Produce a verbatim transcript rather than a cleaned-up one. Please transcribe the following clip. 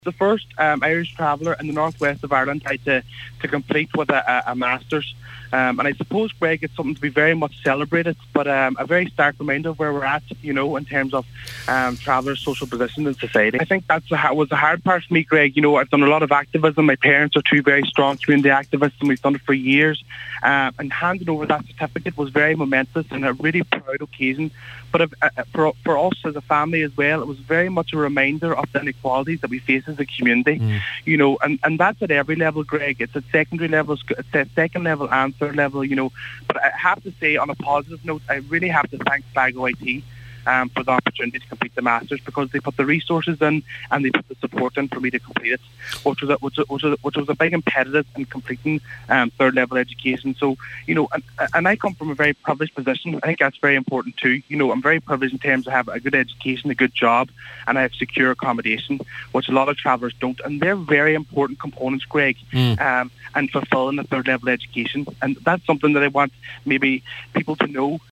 The first um, Irish traveller in the northwest of Ireland tried to, to complete with a, a, a Masters. Um, and I suppose, Greg, it's something to be very much celebrated, but um, a very stark reminder of where we're at, you know, in terms of um, travellers' social position in society. I think that was the hard part for me, Greg. You know, I've done a lot of activism. My parents are two very strong community activists, and we've done it for years. Um, and handing over that certificate was very momentous and a really proud occasion. But if, uh, for, for us as a family as well, it was very much a reminder of the inequalities that we face as a community. Mm. You know, and, and that's at every level, Greg. It's at secondary level, it's at second level and third level, you know. But I have to say, on a positive note, I really have to thank Sligo I T um, for the opportunity to complete the Masters, because they put the resources in and they put the support in for me to complete it, which was a, which was a, which was a big impediment in completing um, third level education. So, you know, and, and I come from a very privileged position. I think that's very important too. You know, I'm very privileged in terms of having a good education, a good job, and I have secure accommodation, which a lot of travellers don't. And they're very important components, Greg, mm. um, and fulfilling a third level education. And that's something that I want maybe people to know.